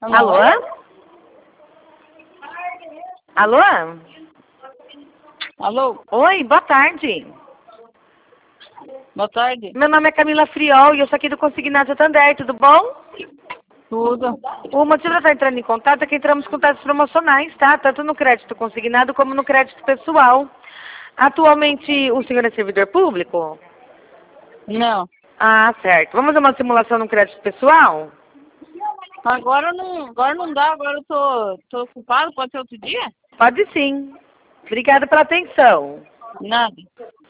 Alô? Alô? Alô? Oi, boa tarde. Boa tarde. Meu nome é Camila Friol e eu sou aqui do Consignado Santander, tudo bom? Tudo. O motivo de eu estar entrando em contato é que entramos com taxas promocionais, tá? Tanto no crédito consignado como no crédito pessoal. Atualmente, o senhor é servidor público? Não. Ah, certo. Vamos fazer uma simulação no crédito pessoal? Agora não dá, agora eu tô ocupado, pode ser outro dia? Pode sim. Obrigada pela atenção. Nada.